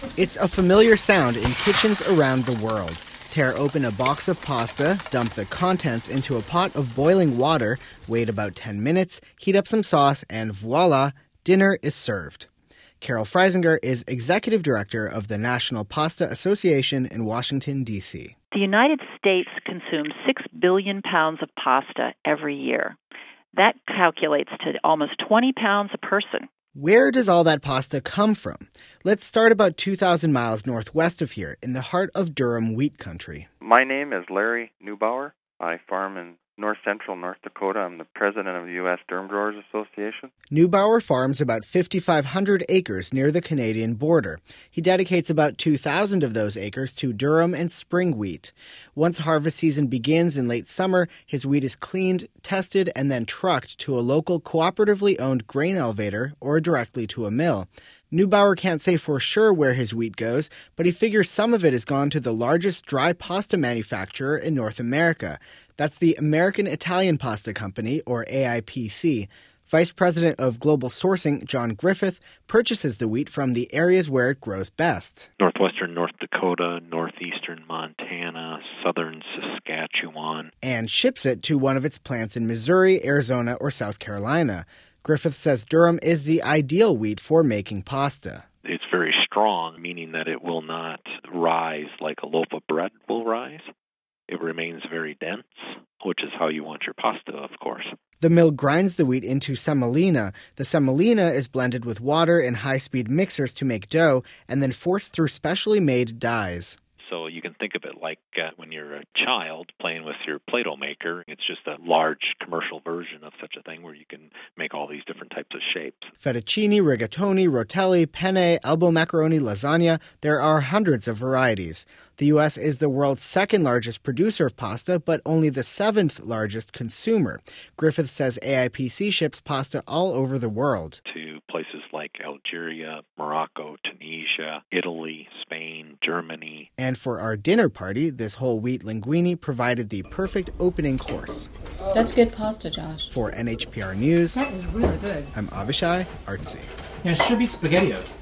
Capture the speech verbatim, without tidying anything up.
It's a familiar sound in kitchens around the world. Tear open a box of pasta, dump the contents into a pot of boiling water, wait about ten minutes, heat up some sauce, and voila, dinner is served. Carol Freisinger is executive director of the National Pasta Association in Washington, D C The United States consumes six billion pounds of pasta every year. That calculates to almost twenty pounds a person. Where does all that pasta come from? Let's start about two thousand miles northwest of here, in the heart of Durham wheat country. My name is Larry Neubauer. I farm in north-central North Dakota. I'm the president of the U S Durum Growers Association. Neubauer farms about five thousand five hundred acres near the Canadian border. He dedicates about two thousand of those acres to durum and spring wheat. Once harvest season begins in late summer, his wheat is cleaned, tested, and then trucked to a local cooperatively owned grain elevator or directly to a mill. Neubauer can't say for sure where his wheat goes, but he figures some of it has gone to the largest dry pasta manufacturer in North America. That's the American Italian Pasta Company, or A I P C. Vice President of Global Sourcing, John Griffith, purchases the wheat from the areas where it grows best. Northwestern North Dakota, northeastern Montana, southern Saskatchewan. And ships it to one of its plants in Missouri, Arizona, or South Carolina. Griffith says durum is the ideal wheat for making pasta. It's very strong, meaning that it will not rise like a loaf of bread will rise. It remains very dense, which is how you want your pasta, of course. The mill grinds the wheat into semolina. The semolina is blended with water in high-speed mixers to make dough and then forced through specially made dies. So you can think of it like uh, when you're a child playing with your Play-Doh maker. It's just a large commercial version of such a thing where you can make all these different types of shapes. Fettuccine, rigatoni, rotelli, penne, elbow macaroni, lasagna. There are hundreds of varieties. The U S is the world's second largest producer of pasta, but only the seventh largest consumer. Griffith says A I P C ships pasta all over the world. To places like Algeria, Morocco, Tunisia, Italy, Spain, Germany. And for our dinner party, this whole wheat linguine provided the perfect opening course. That's good pasta, Josh. For N H P R News, That was really good. I'm Avishai Artsy. Yeah, it should be SpaghettiOs.